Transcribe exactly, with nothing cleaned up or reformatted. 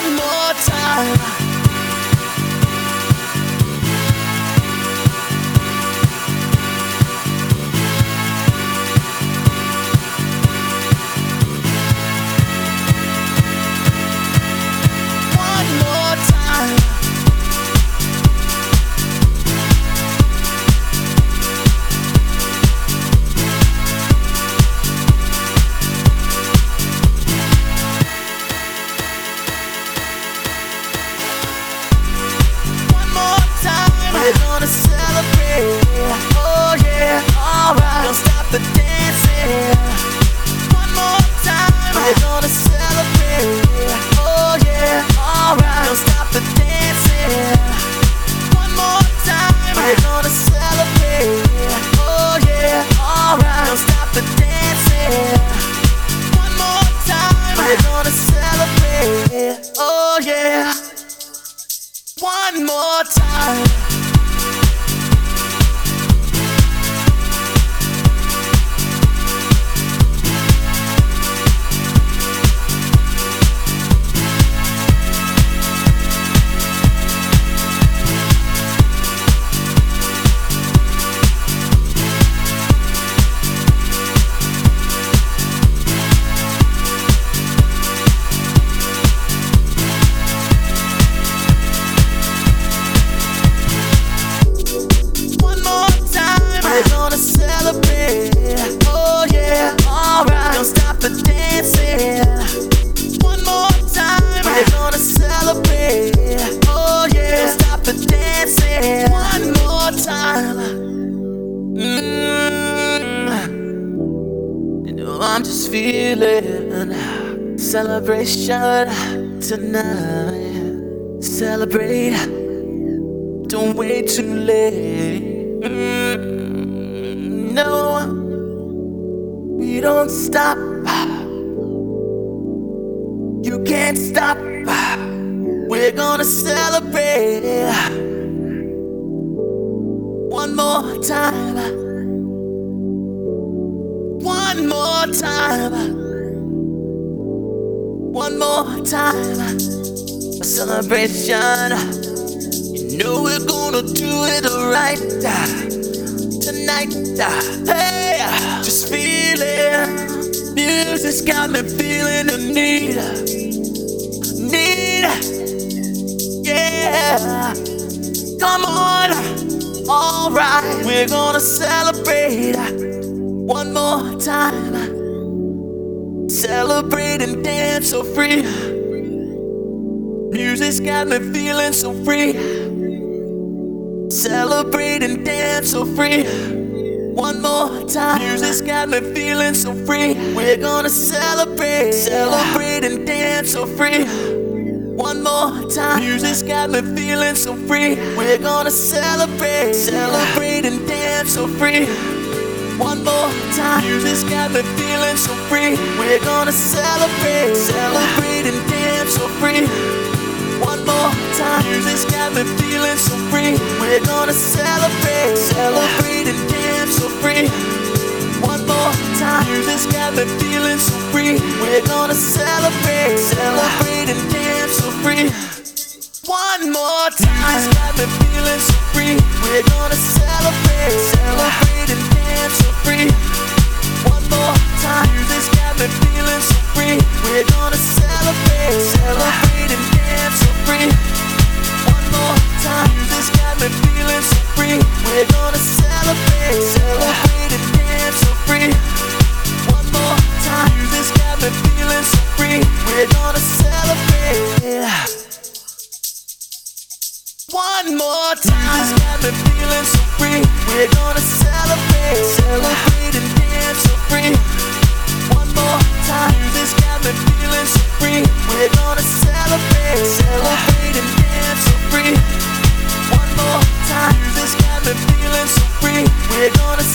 One more time. One more time. We're gonna celebrate, oh yeah, alright. Don't stop the dancing. One more time. We're gonna celebrate, oh yeah, alright. Don't stop the dancing. One more time. We're gonna celebrate, oh yeah, alright. Don't stop the dancing. One more time. We're gonna celebrate, oh yeah. One more time. We're gonna celebrate, oh yeah, alright. Don't stop the dancing. One more time. We're gonna celebrate, oh yeah. Don't stop the dancing. One more time. Mm. You know I'm just feeling celebration tonight. Celebrate, don't wait too late. Mm, no, we don't stop. You can't stop. We're gonna celebrate one more time. One more time. One more time. A celebration. You know we're gonna do it right tonight. Hey, just feeling. Music's got me feeling the need. Need. Yeah. Come on. Alright. We're gonna celebrate one more time. Celebrate and dance so free. Music's got me feeling so free. Celebrate and dance so free. One more time. Music's got me feeling so free. We're gonna celebrate. Celebrate and dance so free. One more time. Music's got me feeling so free. We're gonna celebrate. Celebrate and dance so free. One more time. Music's got me feeling so free. We're gonna celebrate. Celebrate and dance so free. One more time. Music's got me feeling so free. We're gonna celebrate. Celebrate and dance so free. One more time. Music's got me feeling so free. We're gonna celebrate. Celebrate and dance so free. One more time. Music's got me feeling so free. We're gonna celebrate. Celebrate and dance so free. One more time. Music's got me feeling so free. We're gonna celebrate. Celebrate and dance so free. One more time. Music's got me feeling so free. We're gonna celebrate. Celebrate and dance so free. One more time. Music's got me feeling so free. We're gonna celebrate. One more time. Music's got me feeling so free. We're gonna celebrate. Celebrate and dance so free. One more time. Music's got me feeling so free. We're gonna celebrate. Celebrate and dance so free. One more time. Music's got me feeling so free. We're gonna